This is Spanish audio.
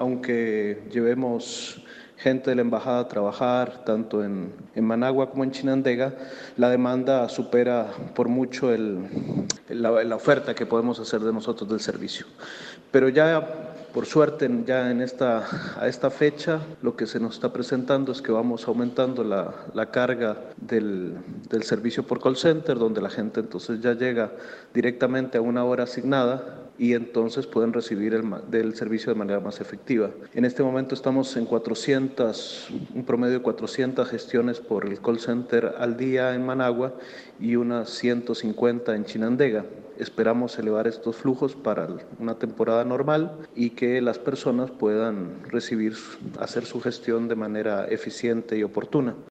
aunque llevemos gente de la embajada a trabajar tanto en Managua como en Chinandega, la demanda supera por mucho la oferta que podemos hacer de nosotros del servicio. Pero ya, por suerte, ya a esta fecha, lo que se nos está presentando es que vamos aumentando la carga del servicio por call center, donde la gente entonces ya llega directamente a una hora asignada y entonces pueden recibir del servicio de manera más efectiva. En este momento estamos en un promedio de 400 gestiones por el call center al día en Managua y unas 150 en Chinandega. Esperamos elevar estos flujos para una temporada normal y que las personas puedan hacer su gestión de manera eficiente y oportuna.